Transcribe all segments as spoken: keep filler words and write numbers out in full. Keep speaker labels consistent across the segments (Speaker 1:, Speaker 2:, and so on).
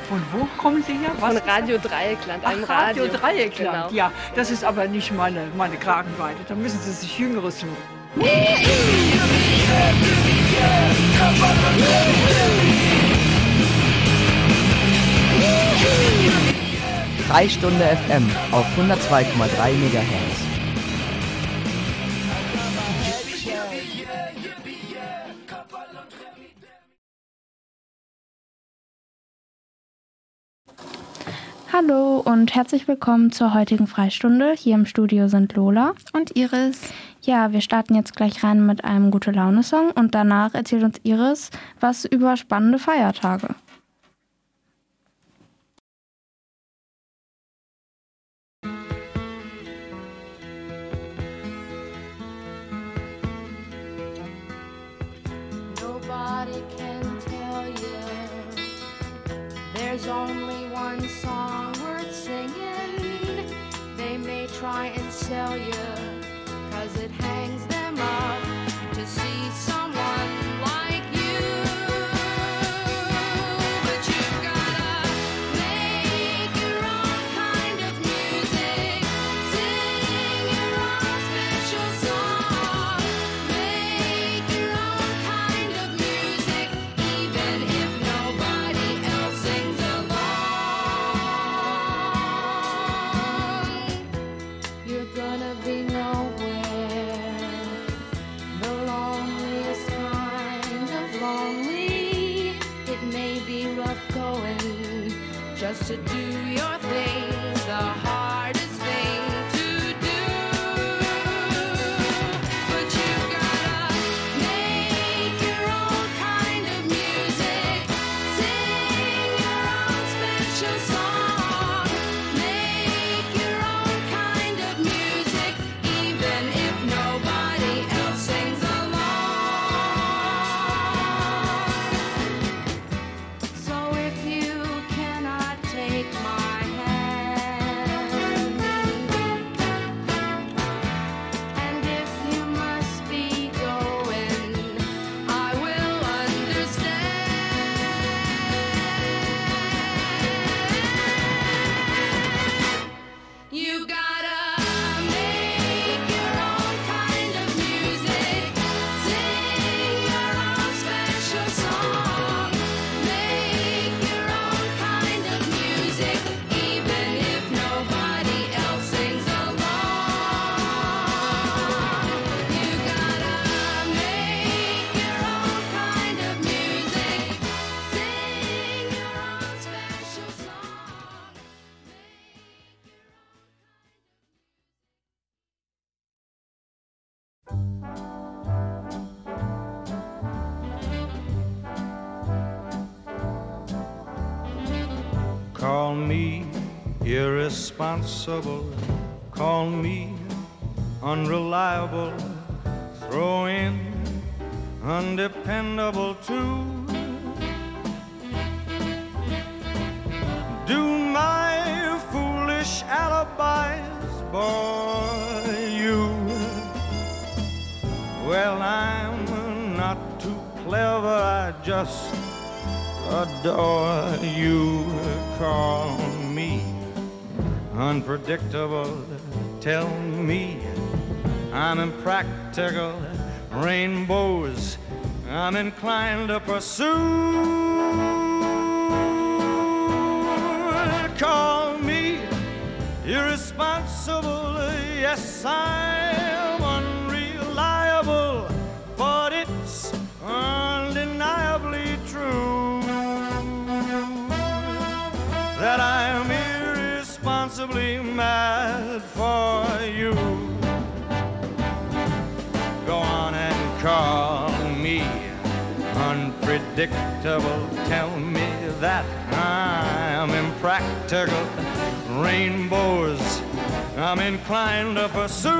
Speaker 1: Von wo kommen Sie her? Was
Speaker 2: Von Radio Dreieckland, einem
Speaker 1: Ach, Radio.
Speaker 2: Radio.
Speaker 1: Dreieckland,
Speaker 2: Genau.
Speaker 1: ja. Das ist aber nicht meine, meine Kragenweite. Da müssen Sie sich Jüngeres suchen.
Speaker 3: Freistunde F M auf hundertzwei Komma drei Megahertz.
Speaker 4: Hallo und herzlich willkommen zur heutigen Freistunde. Hier im Studio sind Lola
Speaker 5: und Iris.
Speaker 4: Ja, wir starten jetzt gleich rein mit einem Gute-Laune-Song und danach erzählt uns Iris was über spannende Feiertage.
Speaker 6: Nobody can tell you there's only one song worth singing. They may try and sell you, cause it hangs them up to see someone like you. But you've gotta make your own kind of music, sing your own special song, make your own kind of music, even if nobody else sings along. You're gonna be nowhere, the loneliest kind of lonely. It may be rough going just to do your things, the hardest thing to do. But you've gotta make your own kind of music, sing your own special song, make your own kind of music, even if nobody else sings along. So if you cannot take my hand, and if you must be going, I will understand. You gotta make your own kind of music, sing your own special song, make your own kind of music, even if nobody else sings along. You gotta make your own kind of music, sing your own special song.
Speaker 7: Call me irresponsible, call me unreliable, throw in undependable too. Do my foolish alibis bore you? Well, I'm not too clever, I just adore you. Call me unpredictable, tell me I'm impractical, rainbows I'm inclined to pursue. Call me irresponsible, yes, I'm unreliable, but it's undeniably true that I'm irresponsibly mad for you. Go on and call me unpredictable, tell me that I'm impractical, rainbows I'm inclined to pursue.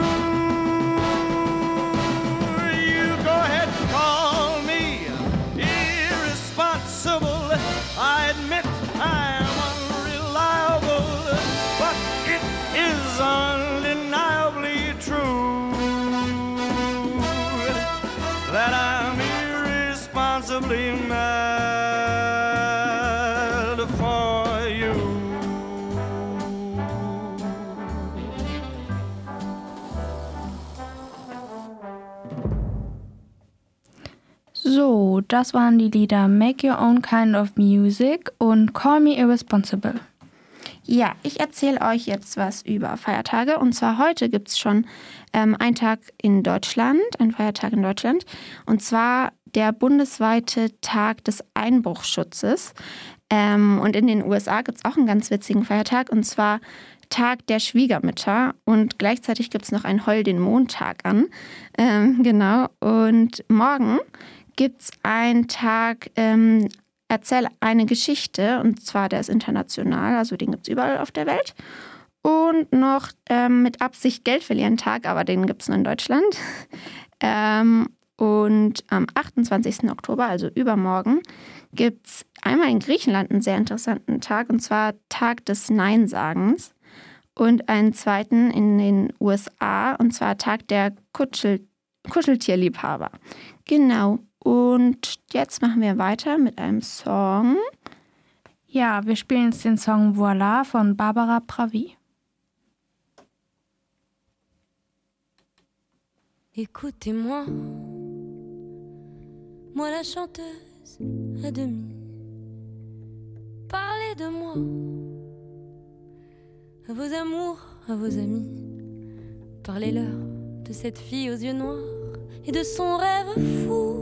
Speaker 7: You go ahead and call me irresponsible, I admit I'm unreliable, but it is undeniably true that I'm irresponsibly mad for
Speaker 4: das waren die Lieder Make Your Own Kind of Music und Call Me Irresponsible.
Speaker 2: Ja, ich erzähle euch jetzt was über Feiertage. Und zwar heute gibt es schon ähm, einen Tag in Deutschland, einen Feiertag in Deutschland. Und zwar der bundesweite Tag des Einbruchschutzes. Ähm, und in den U S A gibt es auch einen ganz witzigen Feiertag. Und zwar Tag der Schwiegermütter. Und gleichzeitig gibt es noch einen Heul den Montag an. Ähm, genau. Und morgen gibt es einen Tag... Ähm, Erzähl eine Geschichte, und zwar der ist international, also den gibt es überall auf der Welt. Und noch ähm, mit Absicht Geld verlieren Tag, aber den gibt es nur in Deutschland. ähm, und am achtundzwanzigsten Oktober, also übermorgen, gibt es einmal in Griechenland einen sehr interessanten Tag, und zwar Tag des Neinsagens. Und einen zweiten in den U S A, und zwar Tag der Kuschel- Kuscheltierliebhaber. Genau. Und jetzt machen wir weiter mit einem Song.
Speaker 4: Ja, wir spielen jetzt den Song Voilà von Barbara Pravi.
Speaker 6: Écoutez-moi, moi la chanteuse à demi. Parlez de moi, à vos amours, à vos amis. Parlez-leur de cette fille aux yeux noirs et de son rêve fou.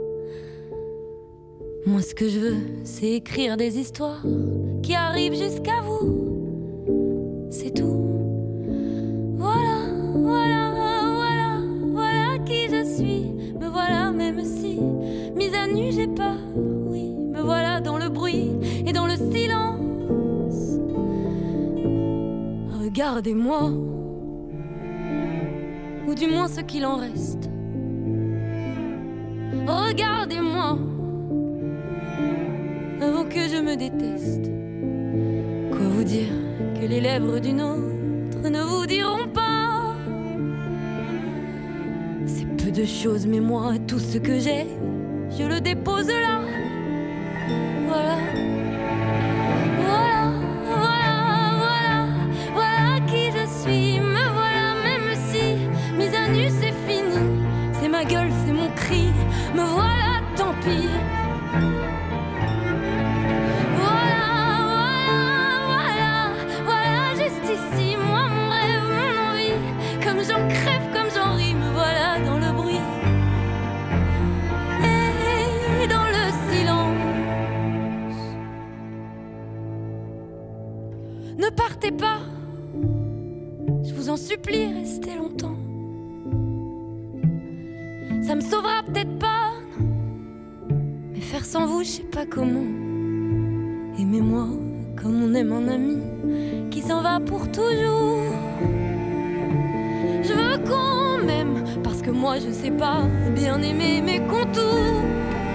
Speaker 6: Moi ce que je veux, c'est écrire des histoires qui arrivent jusqu'à vous. C'est tout. Voilà, voilà, voilà, voilà qui je suis. Me voilà même si, mise à nu j'ai peur, oui. Me voilà dans le bruit et dans le silence. Regardez-moi, ou du moins ce qu'il en reste. Regardez-moi, avant que je me déteste. Quoi vous dire que les lèvres d'une autre ne vous diront pas? C'est peu de choses, mais moi, tout ce que j'ai, je le dépose là. Voilà. Voilà, voilà, voilà, voilà qui je suis. Me voilà même si, mise à nu c'est fini. C'est ma gueule, c'est mon cri. Me voilà, tant pis. J'en crève comme j'en ris, me voilà dans le bruit et dans le silence. Ne partez pas, je vous en supplie, restez longtemps. Ça me sauvera peut-être pas, non. Mais faire sans vous, je sais pas comment. Aimez-moi comme on aime un ami qui s'en va pour toujours. Je veux qu'on m'aime, parce que moi je sais pas bien aimer mes contours.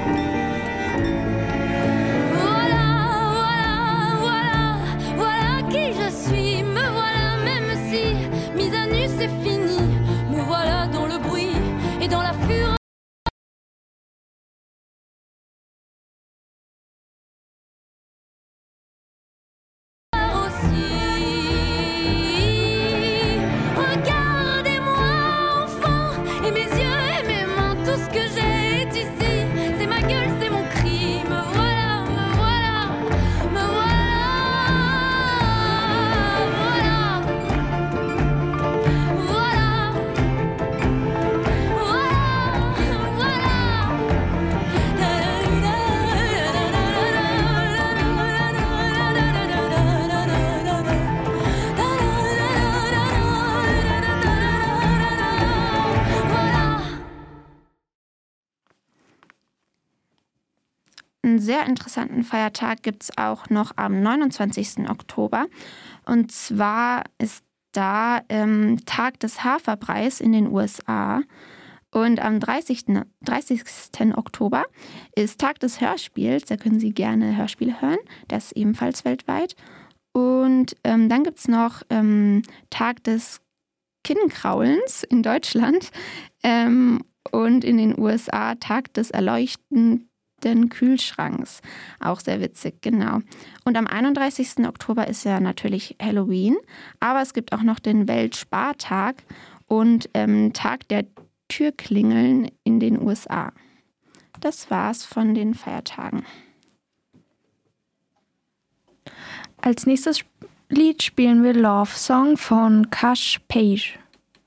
Speaker 6: Voilà, voilà, voilà, voilà qui je suis. Me voilà même si, mise à nu c'est fini. Me voilà dans le bruit et dans la fureur.
Speaker 2: Einen sehr interessanten Feiertag gibt es auch noch am neunundzwanzigsten Oktober. Und zwar ist da ähm, Tag des Haferbreis in den U S A. Und am dreißigsten Oktober ist Tag des Hörspiels. Da können Sie gerne Hörspiele hören. Das ist ebenfalls weltweit. Und ähm, dann gibt es noch ähm, Tag des Kinnkraulens in Deutschland. Ähm, und in den U S A Tag des Erleuchtenden Kühlschranks. Auch sehr witzig, genau. Und am einunddreißigsten Oktober ist ja natürlich Halloween, aber es gibt auch noch den Weltspartag und ähm, Tag der Türklingeln in den U S A. das war's von den Feiertagen.
Speaker 4: Als nächstes Lied spielen wir Love Song von Kash Page.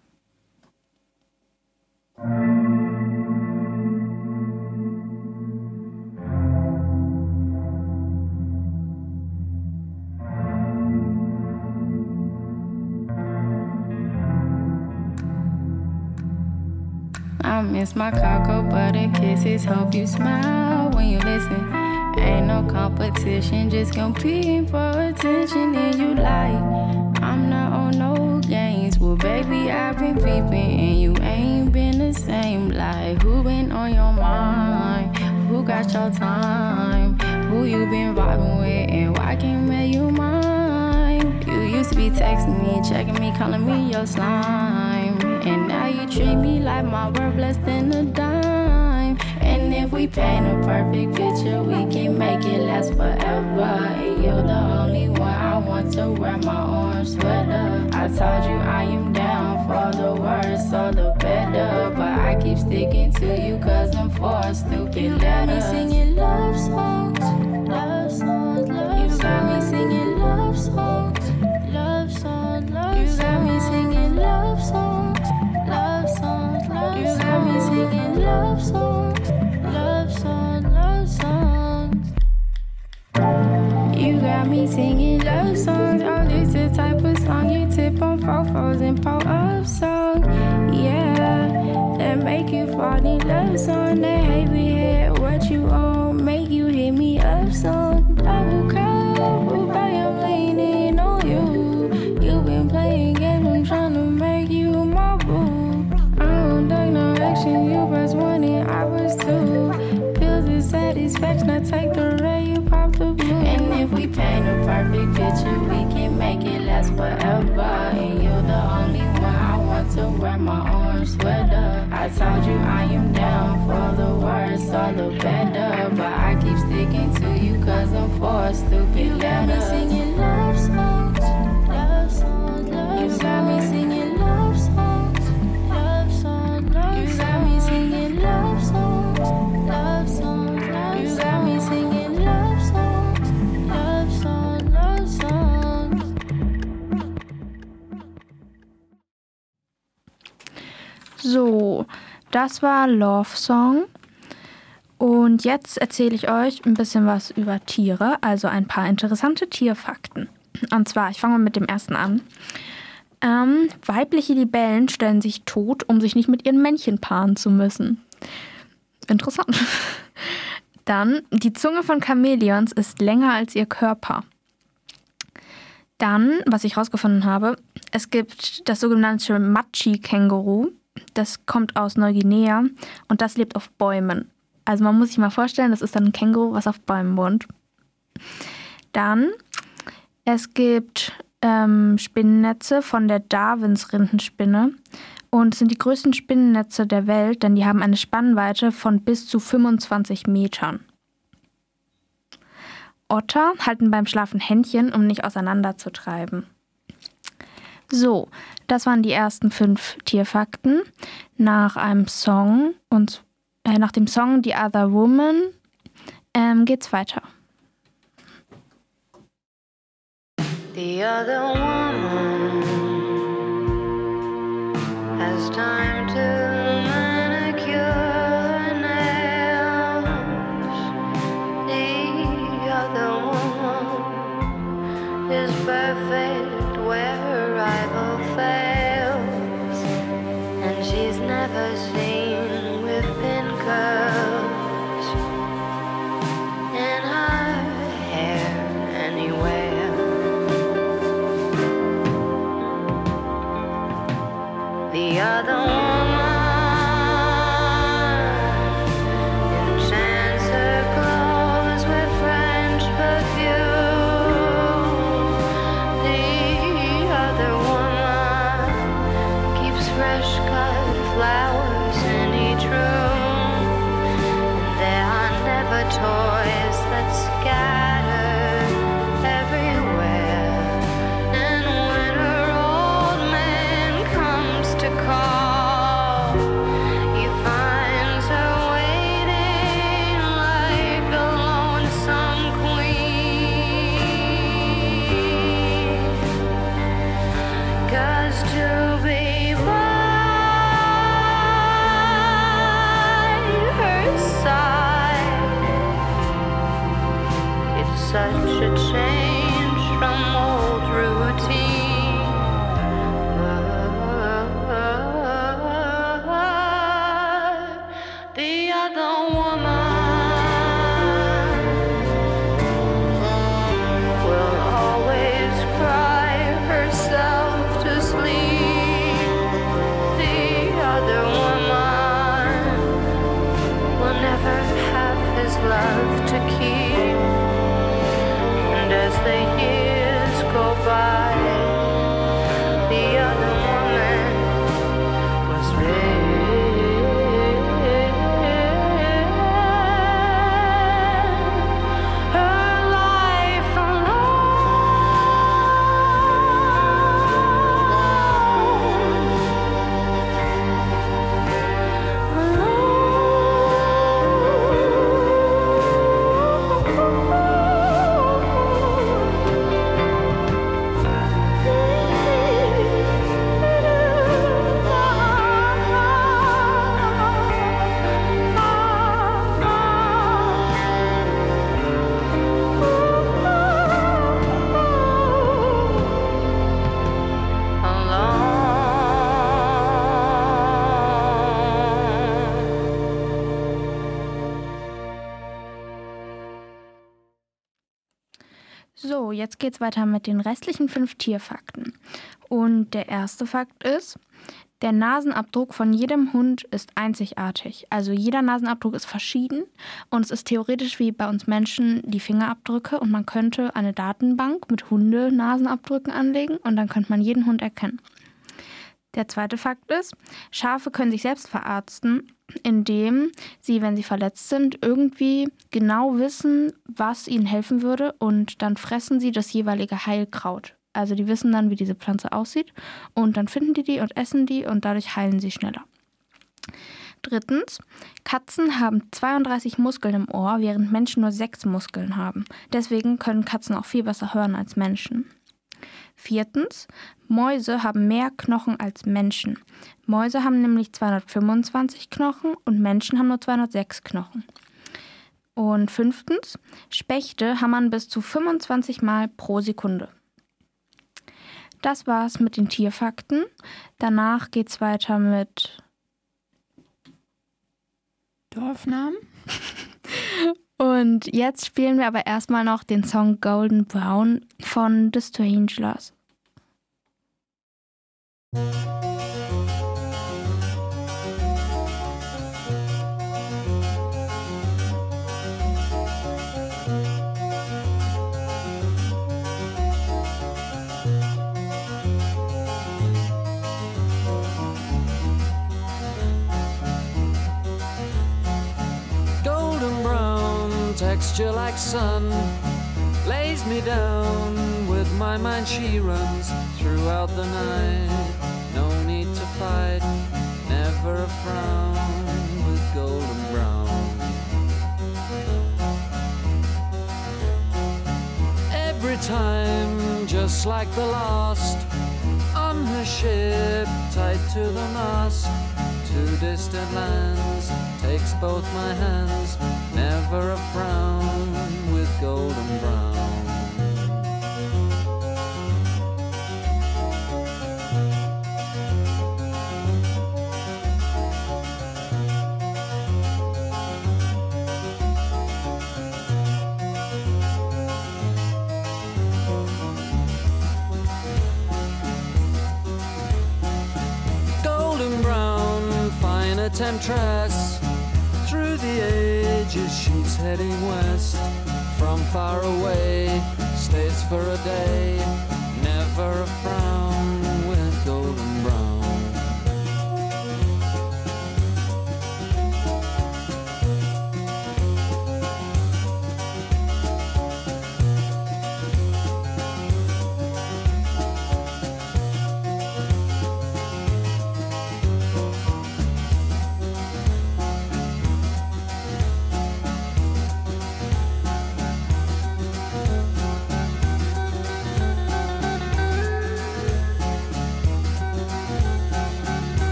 Speaker 5: I miss my cocoa butter kisses. Hope you smile when you listen. Ain't no competition, just competing for attention. And you like, I'm not on no games. Well, baby, I've been peeping, and you ain't been the same. Like, who been on your mind? Who got your time? Who you been vibing with, and why can't make you mine? You used to be texting me, checking me, calling me your slime. And now you treat me like my word less than a dime. And if we paint a perfect picture, we can make it last forever. And you're the only one I want to wear my orange sweater. I told you I am down for the worse or the better, but I keep sticking to you cause I'm for stupid you got me singing love songs, love songs, love songs. You got me singing love songs, love songs, love songs. You got me singing love songs, love songs, love songs. You got me singing love songs, love songs, love songs. You got me singing love songs. Oh, this the type of song you tip on fofos and pull up song. Yeah, that make you fall in love song. That heavy head, what you on, make you hit me up song. Double cup, oh, baby, I'm leaning on you. You been playing games, I'm trying to make you my boo. I don't take no action, you press one and I was two. Pills of satisfaction, I take the ray, you pop the blue. And if we paint a perfect picture, we can make it last forever. And you're the only one I want to wear my orange sweater. I told you I am down for the worse or the better, but I keep sticking to you cause I'm for stupid you got me singing love songs, love songs, love songs. You got me singing love songs, love songs, love songs. You got me singing love songs, love songs, love songs. You got me singing love songs, love songs, love songs.
Speaker 4: So, das war Love Song. Und jetzt erzähle ich euch ein bisschen was über Tiere, also ein paar interessante Tierfakten. Und zwar, ich fange mal mit dem ersten an. Ähm, weibliche Libellen stellen sich tot, um sich nicht mit ihren Männchen paaren zu müssen. Interessant. Dann, die Zunge von Chamäleons ist länger als ihr Körper. Dann, was ich rausgefunden habe, es gibt das sogenannte Machi-Känguru. Das kommt aus Neuguinea und das lebt auf Bäumen. Also man muss sich mal vorstellen, das ist dann ein Känguru, was auf Bäumen wohnt. Dann, es gibt ähm, Spinnennetze von der Darwins-Rindenspinne und es sind die größten Spinnennetze der Welt, denn die haben eine Spannweite von bis zu fünfundzwanzig Metern. Otter halten beim Schlafen Händchen, um nicht auseinanderzutreiben. So, das waren die ersten fünf Tierfakten. Nach einem Song und äh, nach dem Song The Other Woman ähm, geht's weiter.
Speaker 6: The other woman has time to manicure her nails. The other woman is perfect where her rival fails, and she's never seen with thin curls in her hair anywhere. The other woman enchants her clothes with French perfume. The
Speaker 5: to change from old routine. But the other woman will always cry herself to sleep. The other woman will never have his love to keep. And as the years go by, the other woman was spend her life
Speaker 4: So, jetzt geht's weiter mit den restlichen fünf Tierfakten. Und der erste Fakt ist, der Nasenabdruck von jedem Hund ist einzigartig. Also jeder Nasenabdruck ist verschieden und es ist theoretisch wie bei uns Menschen die Fingerabdrücke und man könnte eine Datenbank mit Hunde-Nasenabdrücken anlegen und dann könnte man jeden Hund erkennen. Der zweite Fakt ist, Schafe können sich selbst verarzten, indem sie, wenn sie verletzt sind, irgendwie genau wissen, was ihnen helfen würde und dann fressen sie das jeweilige Heilkraut. Also die wissen dann, wie diese Pflanze aussieht und dann finden die die und essen die und dadurch heilen sie schneller. Drittens, Katzen haben zweiunddreißig Muskeln im Ohr, während Menschen nur sechs Muskeln haben. Deswegen können Katzen auch viel besser hören als Menschen. Viertens, Mäuse haben mehr Knochen als Menschen. Mäuse haben nämlich zweihundertfünfundzwanzig Knochen und Menschen haben nur zweihundertsechs Knochen. Und fünftens, Spechte hammern bis zu fünfundzwanzig Mal pro Sekunde. Das war's mit den Tierfakten. Danach geht's weiter mit
Speaker 2: Dorfnamen.
Speaker 4: Und jetzt spielen wir aber erstmal noch den Song Golden Brown von The Stranglers.
Speaker 8: Texture like sun lays me down. With my mind she runs throughout the night. No need to fight, never a frown with golden brown. Every time, just like the last, on her ship, tied to the mast, to distant lands, takes both my hands, never a frown with golden brown. Golden brown, fine a temptress. Through the ages she's heading west. From far away, stays for a day. Never a frown with golden brown.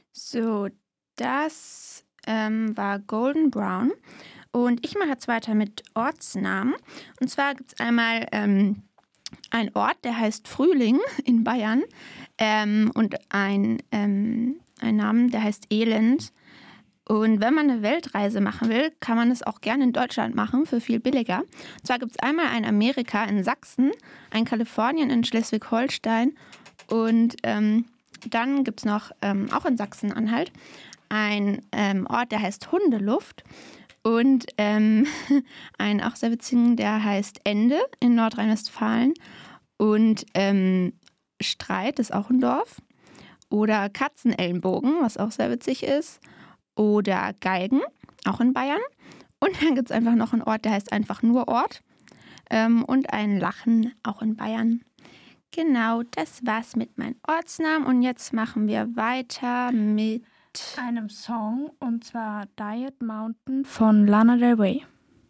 Speaker 2: So, das ähm, war Golden Brown. Und ich mache jetzt weiter mit Ortsnamen. Und zwar gibt es einmal ähm, einen Ort, der heißt Frühling in Bayern. Ähm, und ein, ähm, ein Namen, der heißt Elend. Und wenn man eine Weltreise machen will, kann man es auch gerne in Deutschland machen, für viel billiger. Und zwar gibt es einmal ein Amerika in Sachsen, ein Kalifornien in Schleswig-Holstein und ähm, dann gibt es noch, ähm, auch in Sachsen-Anhalt, ein ähm, Ort, der heißt Hundeluft und ähm, einen auch sehr witzigen, der heißt Ende in Nordrhein-Westfalen und ähm, Streit ist auch ein Dorf oder Katzenellenbogen, was auch sehr witzig ist. Oder Galgen, auch in Bayern. Und dann gibt es einfach noch einen Ort, der heißt einfach nur Ort. Ähm, und ein Lachen, auch in Bayern. Genau, das war's mit meinen Ortsnamen. Und jetzt machen wir weiter mit
Speaker 4: einem Song, und zwar Diet Mountain von Lana Del Rey.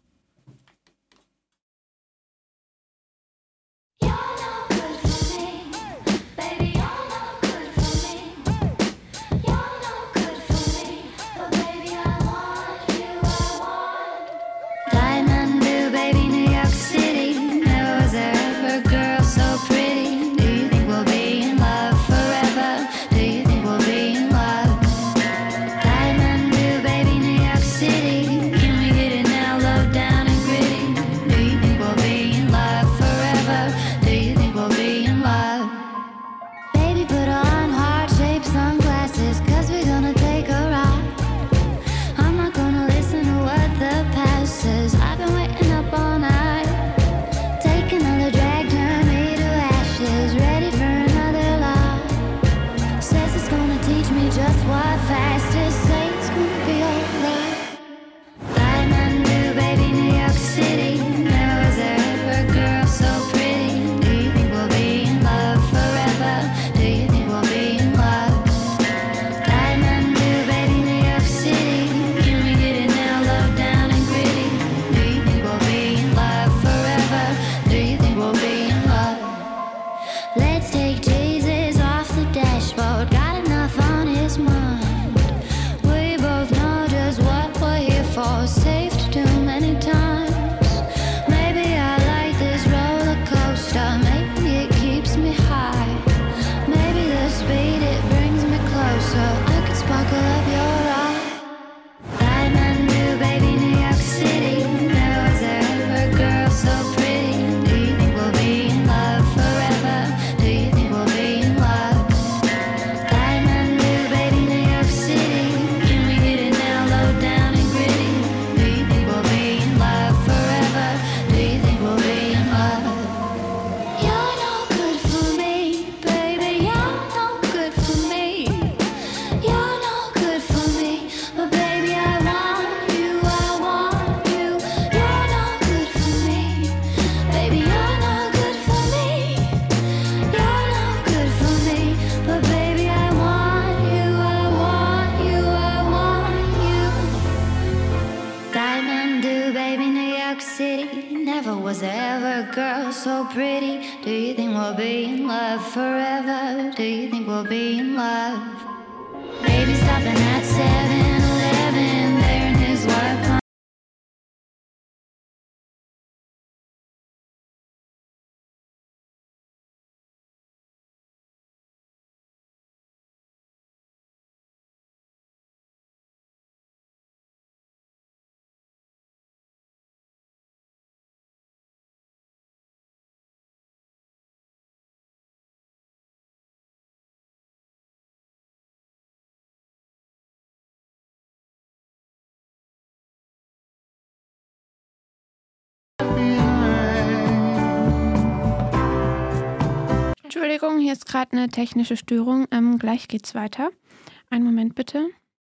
Speaker 2: Entschuldigung, hier ist gerade eine technische Störung. Ähm, gleich geht's weiter. Einen Moment bitte.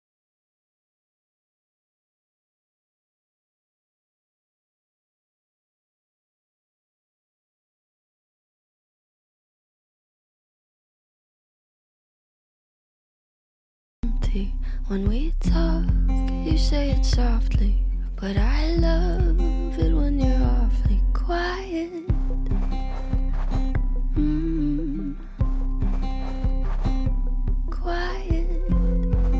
Speaker 5: When we talk, you say it softly, but I love it when you're awfully quiet. Mm. Quiet.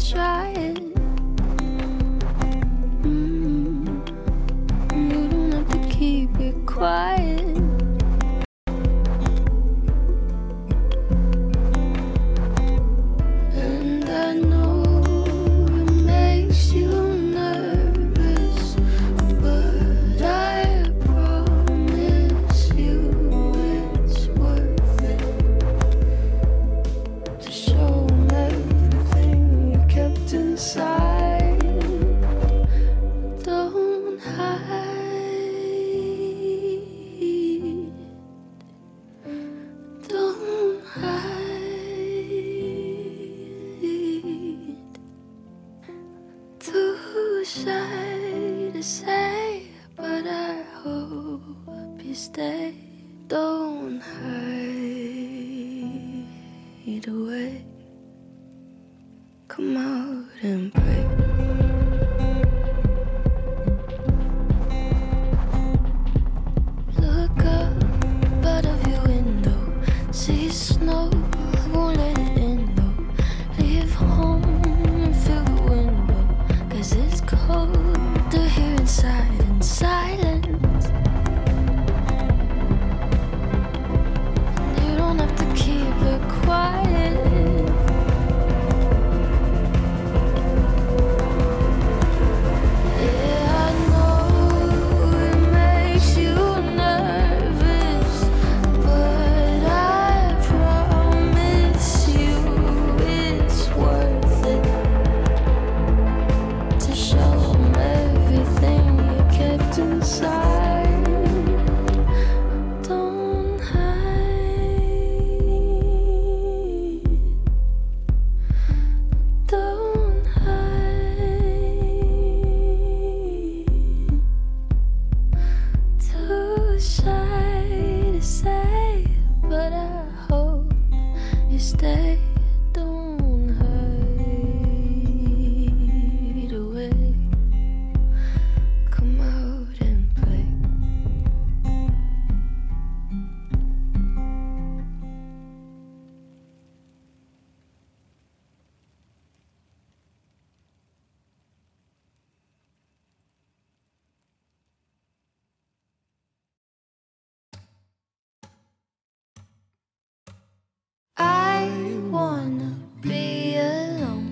Speaker 5: try it. Mm. You don't have to keep it quiet. And I know it makes you nervous, but I promise you it's worth it to show 'em everything you kept inside. Don't hide. Don't hide. Too shy to say, but I hope you stay. Don't hide away. Come out and play. Look up out of your window, see snow, won't let it in though. Leave home and fill the window, 'cause it's colder here inside in silence. You don't have to keep it quiet. Yeah, I know it makes you nervous, but I promise you it's worth it to show 'em everything you kept inside. Don't hide. Don't hide. Too shy to say, but I hope you stay. Don't hide away. Come out and play. I wanna be alone,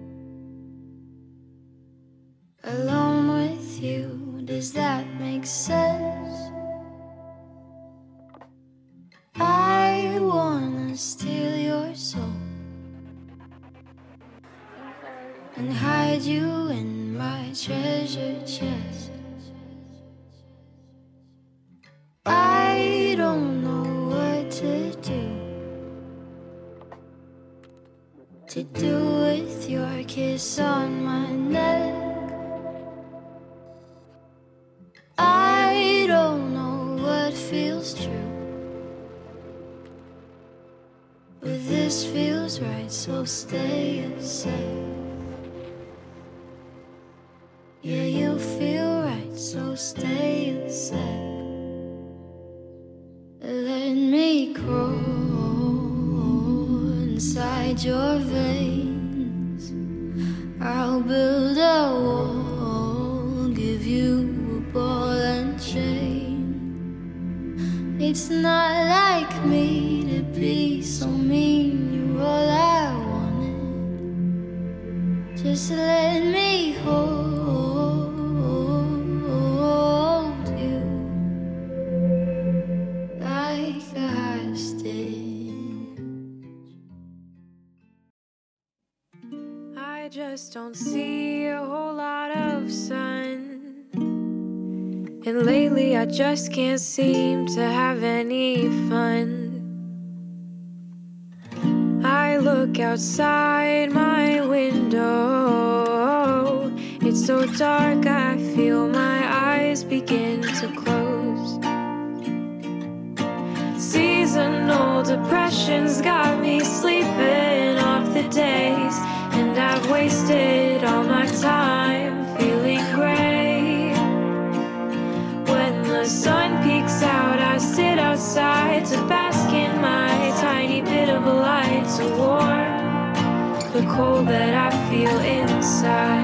Speaker 5: alone with you. Does that make sense? I wanna steal your soul and hide you in my treasure chest. I don't know what to do to do with your kiss on my neck. I don't know what feels true, but this feels right, so stay a sec. Yeah, you feel right, so stay a sec. Let me crawl inside your veins. I'll build a wall, give you a ball and chain. It's not like me to be so mean. You're all I wanted. Just let me hold you like a hostage.
Speaker 9: I just don't see a whole lot of sun, and lately I just can't seem to have any fun. I look outside my window, it's so dark I feel my eyes begin to close. Seasonal depression's got me sleeping off the days, and I've wasted all my time feeling gray. When the sun peeks out, I sit outside to bask in my tiny bit of a light, so warm but cold that I feel inside.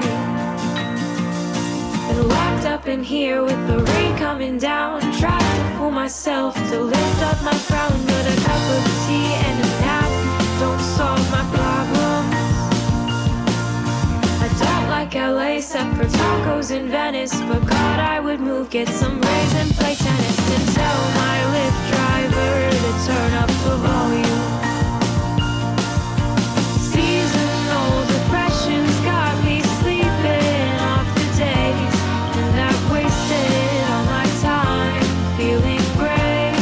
Speaker 9: Been locked up in here with the rain coming down. Tried to fool myself to lift up my frown, but a cup of tea and a nap don't solve my problems. I don't like L A except for tacos in Venice, but God, I would move, get some rays and play tennis, and tell my Lyft driver to turn up the volume. Seasonal depression's got me sleeping off the days, and I've wasted all my time feeling gray.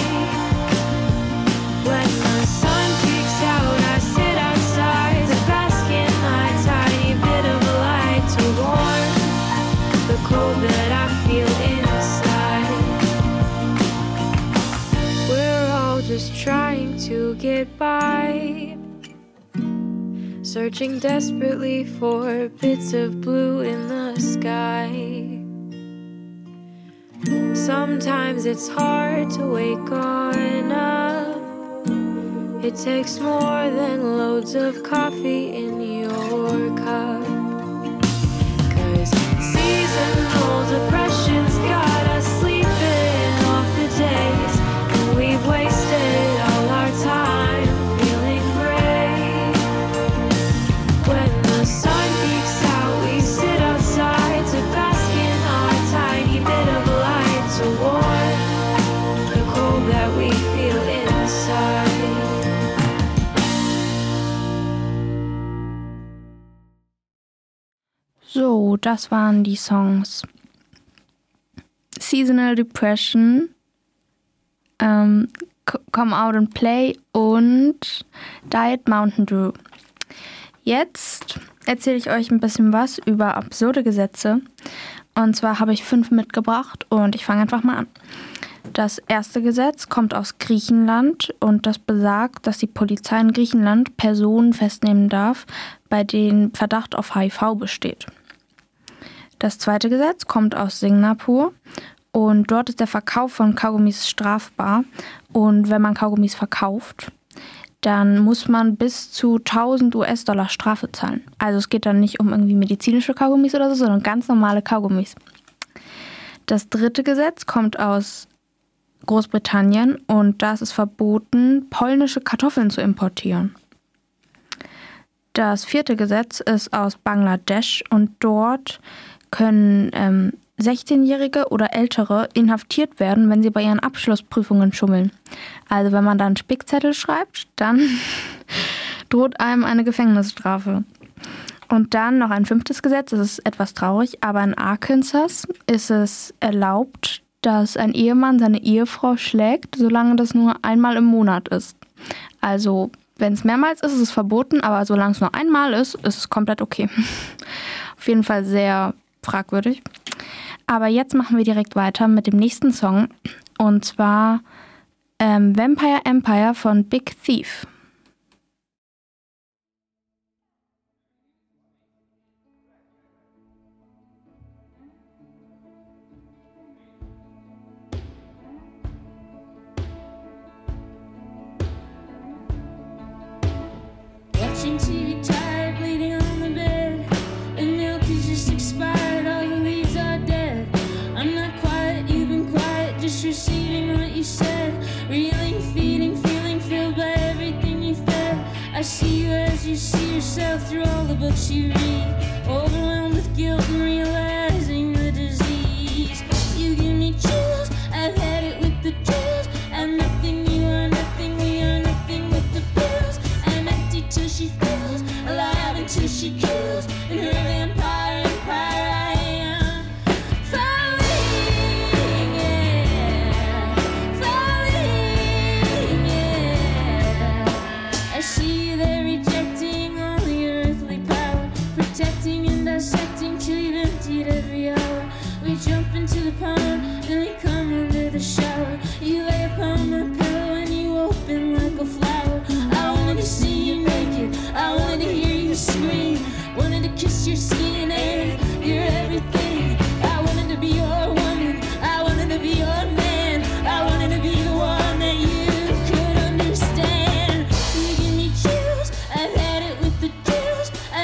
Speaker 9: When the sun peeks out, I sit outside to bask in my tiny bit of light to warm the cold that I feel inside. We're all just trying to get by, searching desperately for bits of blue in the sky. Sometimes it's hard to wake on up. It takes more than loads of coffee in your cup. 'Cause seasonal depression's got us sleeping off the days, and we've wasted all our time feeling gray. When the sun peeks out, we sit outside to bask in our tiny bit of light to warm the cold that we feel inside.
Speaker 4: So, das waren die Songs Seasonal Depression, ähm, Come Out and Play und Diet Mountain Dew. Jetzt erzähle ich euch ein bisschen was über absurde Gesetze. Und zwar habe ich fünf mitgebracht und ich fange einfach mal an. Das erste Gesetz kommt aus Griechenland und das besagt, dass die Polizei in Griechenland Personen festnehmen darf, bei denen Verdacht auf H I V besteht. Das zweite Gesetz kommt aus Singapur und dort ist der Verkauf von Kaugummis strafbar. Und wenn man Kaugummis verkauft, dann muss man bis zu tausend US-Dollar Strafe zahlen. Also es geht dann nicht um irgendwie medizinische Kaugummis oder so, sondern ganz normale Kaugummis. Das dritte Gesetz kommt aus Großbritannien und da ist es verboten, polnische Kartoffeln zu importieren. Das vierte Gesetz ist aus Bangladesch und dort können ähm, sechzehnjährige oder Ältere inhaftiert werden, wenn sie bei ihren Abschlussprüfungen schummeln. Also wenn man da einen Spickzettel schreibt, dann droht einem eine Gefängnisstrafe. Und dann noch ein fünftes Gesetz, das ist etwas traurig, aber in Arkansas ist es erlaubt, dass ein Ehemann seine Ehefrau schlägt, solange das nur einmal im Monat ist. Also wenn es mehrmals ist, ist es verboten, aber solange es nur einmal ist, ist es komplett okay. Auf jeden Fall sehr fragwürdig. Aber jetzt machen wir direkt weiter mit dem nächsten Song. Und zwar ähm, Vampire Empire von Big Thief.
Speaker 6: Watching T V tired, bleeding on the bed. The milk is just expired, all the leaves are dead. I'm not quiet, you've been quiet, just receiving what you said. Reeling, feeding, feeling filled by everything you fed. I see you as you see yourself through all the books you read. Overwhelmed with guilt and realizing the disease. You give me chills, I've had it with the chills. I'm nothing, you are nothing, we are nothing with the pills. I'm empty till she fills, alive until she kills. In her vampire empire I am falling, yeah, falling, yeah. I see you there rejecting all your earthly power, protecting and dissecting till you've emptied every hour. We jump into the pond, then we come under the shower. You lay upon my pillow and you open like a flower. I wanted to see you naked, I wanted to hear you scream, wanted to kiss your skin and you're everything. I wanted to be your woman, I wanted to be your man, I wanted to be the one that you could understand. You give me chills, I've had it with the chills.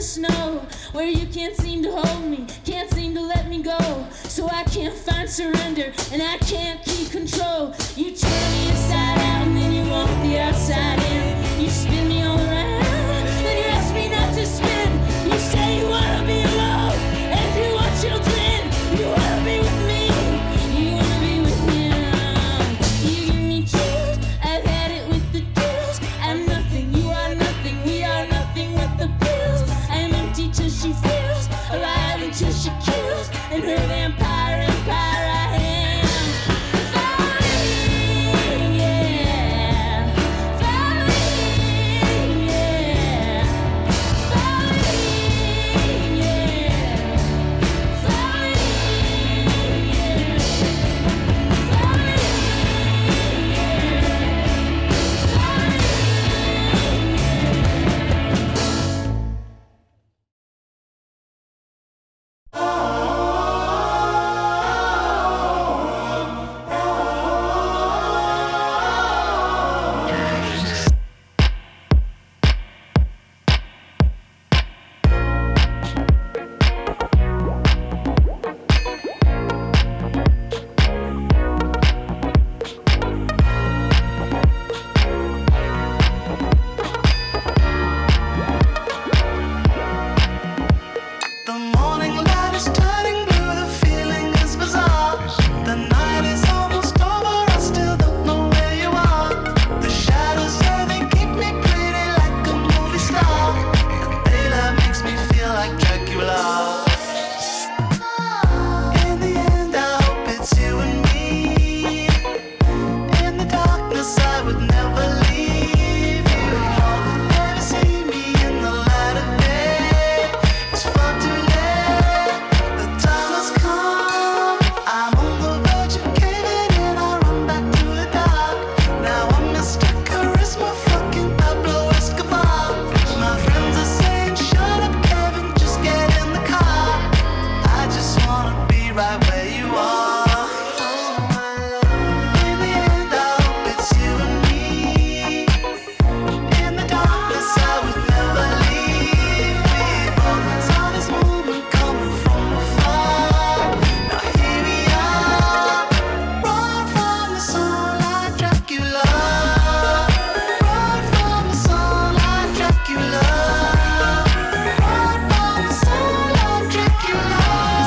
Speaker 6: snow, where you can't seem to hold me, can't seem to let me go. So I can't find surrender, and I can't keep control. You turn me inside out, and then you want the outside in. You spin me all around, then you ask me not to spin. You say you wanna be alone, and if you want children, you wanna be with me. You wanna be with me now. You give me chills, I've had it with the deals. I'm nothing, you are nothing, we are nothing with the pills. I'm empty till she feels, alive until she kills. And her vampire empire I am. Falling, yeah. Falling, yeah. Falling, yeah. Falling, yeah.
Speaker 10: The morning light is turning blue, the feeling is bizarre. The night is almost over, I still don't know where you are. The shadows here, they keep me pretty like a movie star. The daylight makes me feel like Dracula. In the end, I hope it's you and me. In the darkness, I would never leave you. Never see me in the light of day. It's far too late. The time has come. I'm on the verge of caving in. I run back to the dark. Now I'm Mister Charisma, fucking Pablo Escobar. My friends are saying, shut up, Kevin, just get in the car. I just wanna be right where you are. In the end, I hope it's you and me. In the darkness, I would never leave people. Saw this moment coming from afar. Now here we are. Run from the sun like Dracula. Run from the sun like Dracula. Run from the sun like Dracula.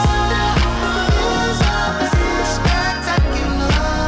Speaker 10: Is opposite spectacular.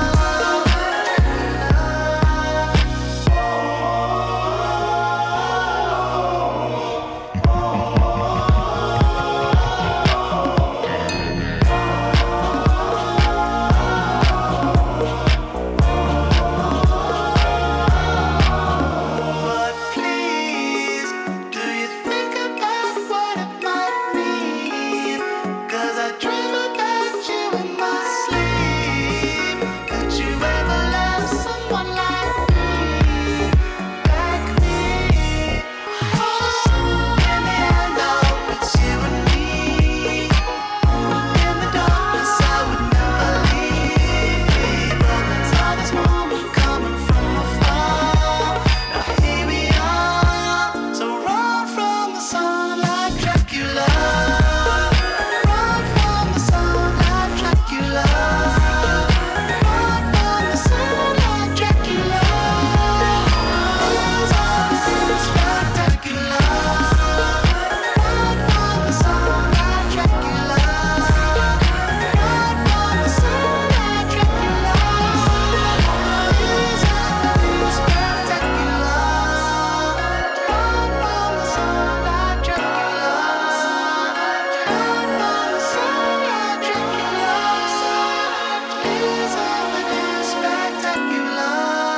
Speaker 10: But please, do you think about what it might mean? 'Cause I dream about you in my sleep. Could you ever love someone like me? Like me? In the end, I hope it's you and me. In the darkness, I would never leave people. Saw this moment coming from afar. Now here we are. So run from the sun like Dracula. Run from the sun like Dracula. Run from the sun like Dracula. Is opposite spectacular. Run from the sun like Dracula. Run from the sun like Dracula. Is opposite spectacular. Run from the sun like Dracula. Run from the sun like Dracula. Is opposite spectacular.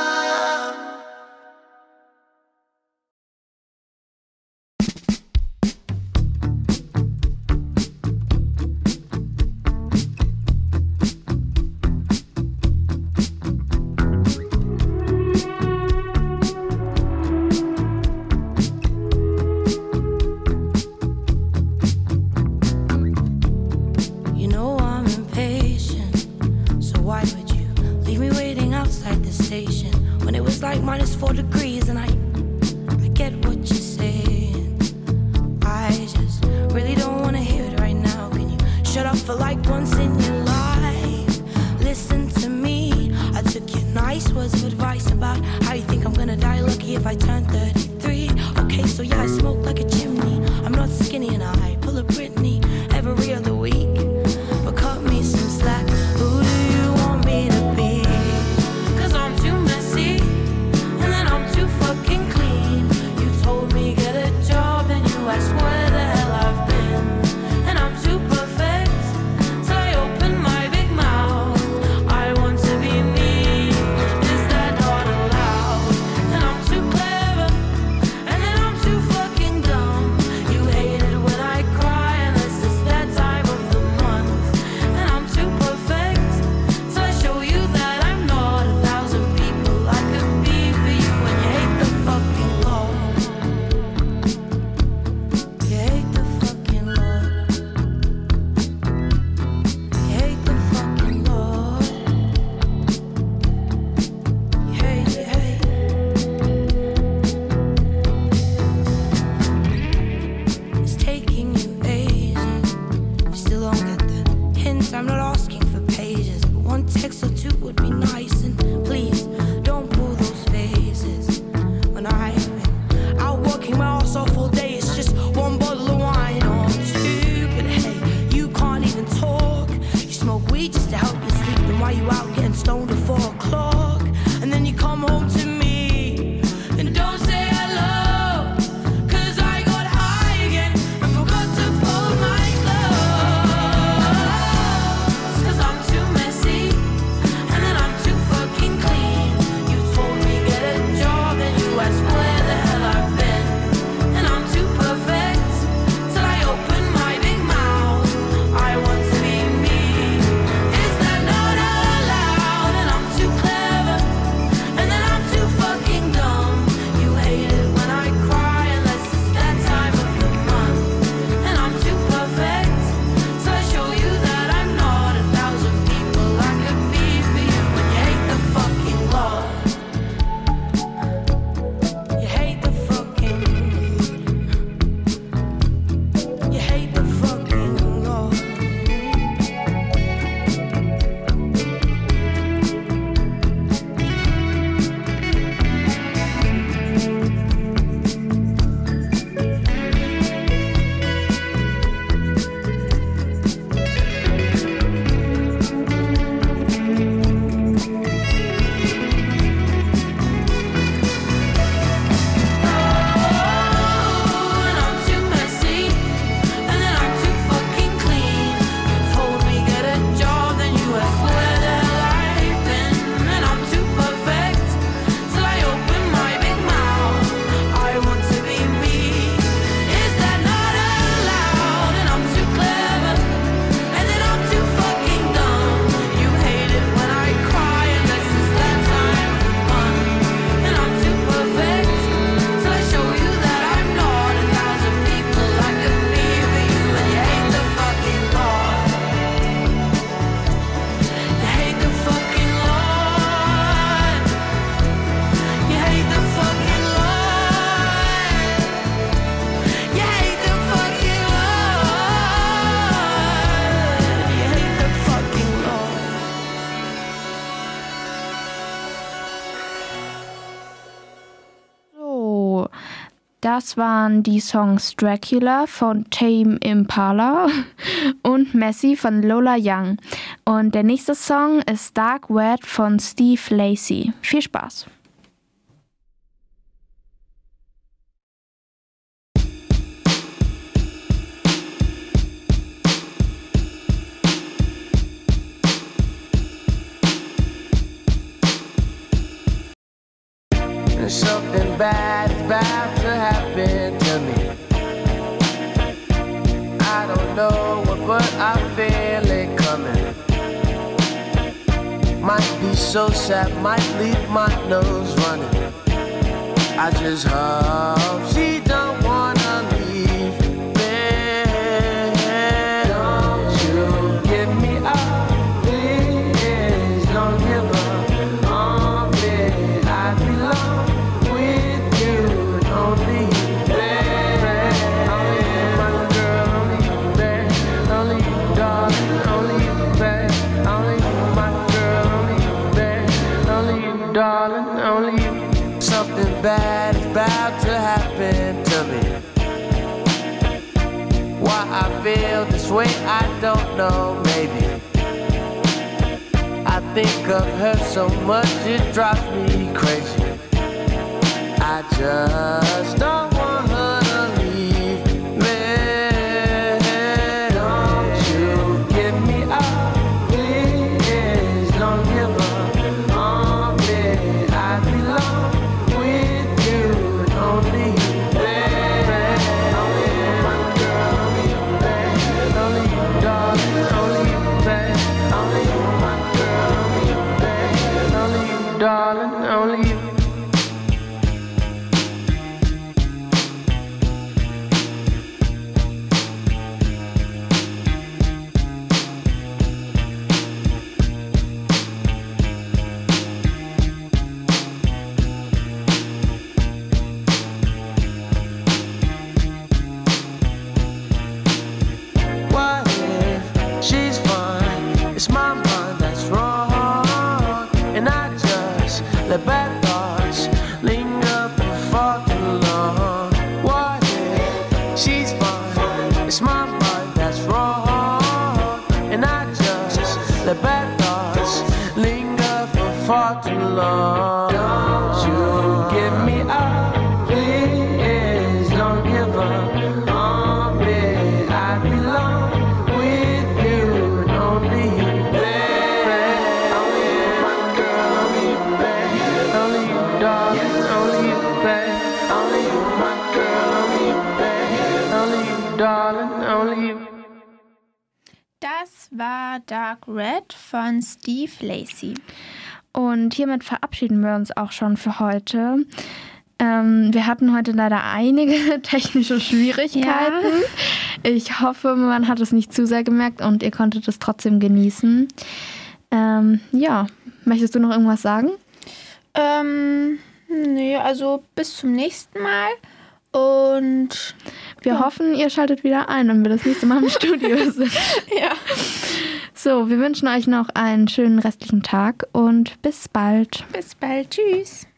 Speaker 10: You know I'm impatient, so why would you leave me waiting outside the station when it was like minus four degrees? And I, I get what you're saying. I
Speaker 11: like once in your life. Listen to me, I took your nice words of advice about how you think I'm gonna die lucky if I turn thirty-three. Okay, so yeah, I smoke like a chimney. I'm not skinny and I pull a Britney every other week. But cut me some slack, who do you want me to be? Cause I'm too messy, and then I'm too fucking clean. You told me get a job, and you asked where the hell I've been. And I'm too perfect, till I open my big mouth. I want to be me, is that not allowed? And I'm too clever, and then I'm too fucking dumb. You hate it when I cry, unless it's that time of the month. And I'm too perfect, till I show you that I'm not a thousand people I could be for you. And you hate the fucking Lord. You hate the fucking Lord. You hate the fucking Lord. You hate, you hate. It's taking you ages. You still don't get the hint. I'm not asking for pages, but one text or two would be nice. And please don't pull those phases. When I've been out working my ass off all day, it's just one bottle of wine or two. But hey, you can't even talk. You smoke weed just to help you sleep. Then why you out getting stoned at four o'clock? And then you come home to me and don't say hello. Cause I got high again and forgot to fold my clothes. Cause I'm too messy, and then I'm too fucking clean. You told me get a job, and you asked where the hell I've been. And I'm too perfect, till I open my big mouth. I want to be me, is that not allowed? And I'm too clever, and then I'm too fucking dumb. You hate it when I cry, unless it's that time of the month. And I'm too perfect, so I show you that I'm not a thousand people I could be for you. And you hate the fucking Lord. You hate the fucking You hate the fucking Lord. And I'm too messy, and then I'm too fucking clean. You told me get a job, then you asked where the hell I've been. And I'm too perfect, till I open my big mouth. I want to be me, is that not allowed? And I'm too clever, and then I'm too fucking dumb. You hate it when I cry, unless it's that time of the month. And I'm too perfect, till I show you that I'm not a thousand people I could be for you. And you hate the fucking Lord. You hate the fucking Lord. You hate the fucking Lord. You hate the fucking Lord. You hate the fucking Lord.
Speaker 4: So, das waren die Songs Dracula von Tame Impala und Messy von Lola Young. Und der nächste Song ist Dark Wet von Steve Lacy. Viel Spaß!
Speaker 12: Something bad is about to happen to me. I don't know what, but I feel it coming. Might be so sad, might leave my nose running. I just hope she don't wanna leave me. Don't you give me up, please. Don't give up on me. I belong with you, only you, baby. Only you, my girl, only you, baby. Only you, darling, only feel this way, I don't know, maybe I think of her so much it drives me crazy. I just don't want her to leave me. Don't you give me up, please. Don't give up on me. I belong with you, only you, baby. Only you, my girl, only you, baby. Only you, darling, only you, baby. Only you, my girl, only you, baby. Only you, darling, only you. It's my mind that's wrong, and I just let bad thoughts linger for far too long. What if she's fine? It's my mind that's wrong, and I just let bad thoughts linger for far too long. Don't you give me up, please. Don't give up on me. I belong with you, only you.
Speaker 2: Das war Dark Red von Steve Lacy.
Speaker 4: Und hiermit verabschieden wir uns auch schon für heute. Ähm, wir hatten heute leider einige technische Schwierigkeiten. Ja. Ich hoffe, man hat es nicht zu sehr gemerkt und ihr konntet es trotzdem genießen. Ähm, ja, möchtest du noch irgendwas sagen?
Speaker 2: Ähm, nee, also bis zum nächsten Mal. Und
Speaker 4: wir ja. hoffen, ihr schaltet wieder ein, wenn wir das nächste Mal im Studio sind.
Speaker 2: Ja.
Speaker 4: So, wir wünschen euch noch einen schönen restlichen Tag und bis bald.
Speaker 2: Bis bald. Tschüss.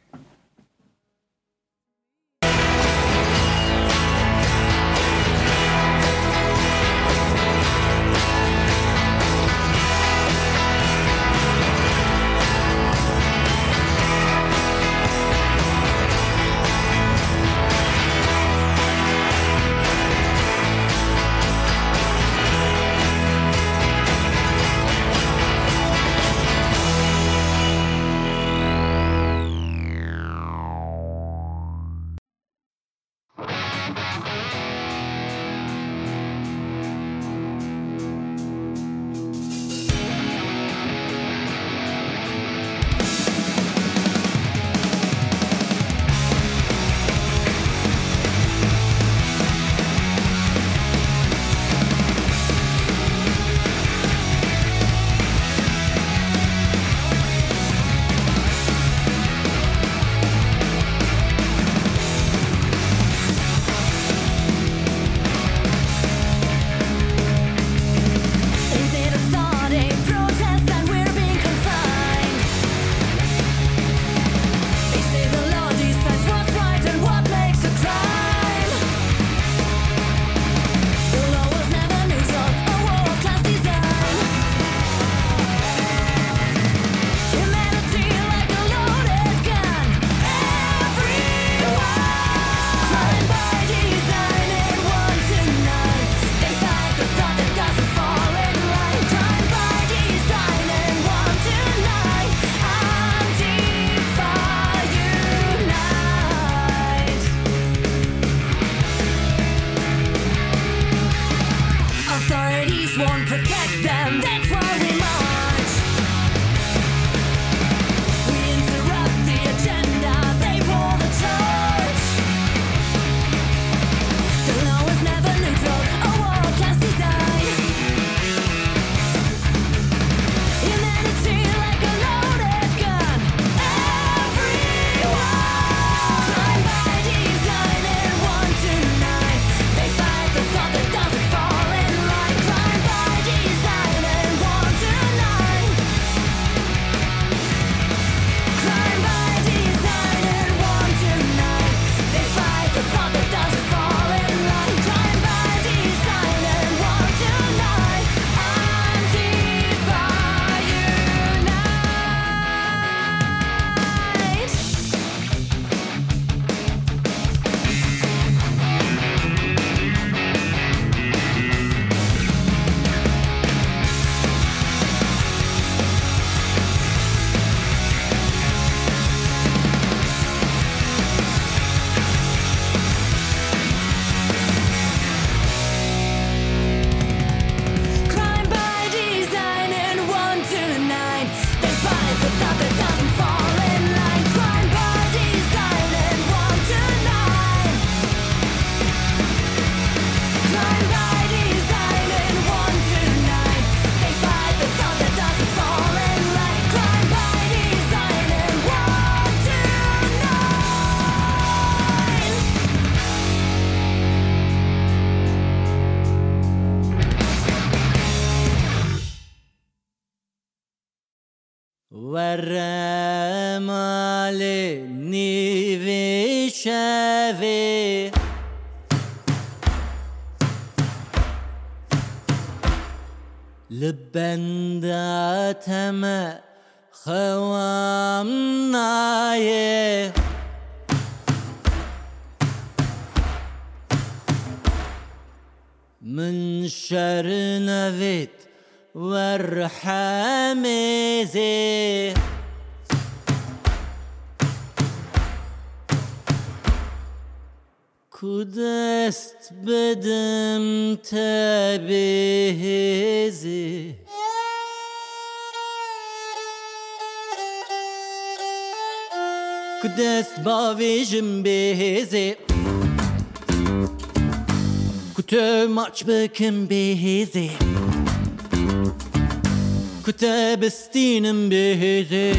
Speaker 13: والرمال نيفي شافي لبندات ما خوامناي من شر نفيت والرحمزي كدست بدم تبهزي كدست باوي جنبهزي كتو ماچ بكم بهزي كتو بستينم بهزي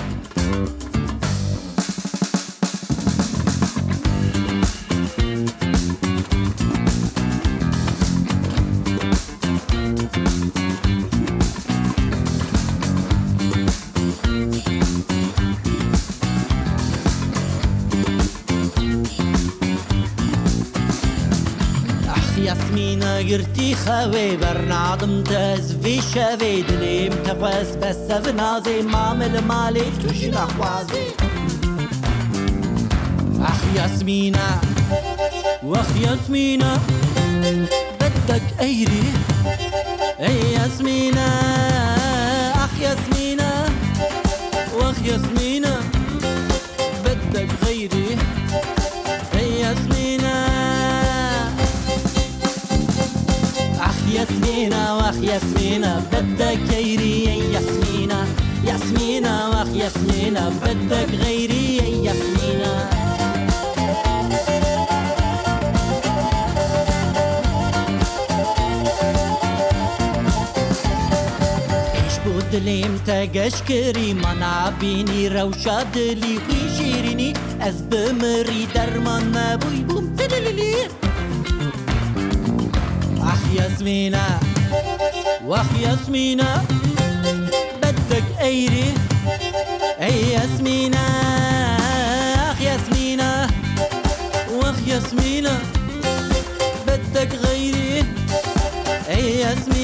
Speaker 13: ياسمينة قرتي خوي برنادم تزفي شوي دليم تقوس بس فنازي مامل مالي تشي لخوازي أخ ياسمينة وأخ ياسمينة بدك أيري أي ياسمينة أخ ياسمينة وأخ ياسمينة بدك غيري أي ياسمينة ياسمينة واخ ياسمينة بدك غيري يا ياسمينة ياسمينة واخ ياسمينة بدك غيري يا ياسمينة ايش بودلي متاقش كري منعبيني روشة دلي ويشيريني از بمري درمان نبوي بوم تدللي أخ ياسمينة وأخ ياسمينة بدك أيري أي ياسمينة أخ ياسمينة وأخ ياسمينة بدك غيري أي ياسمينة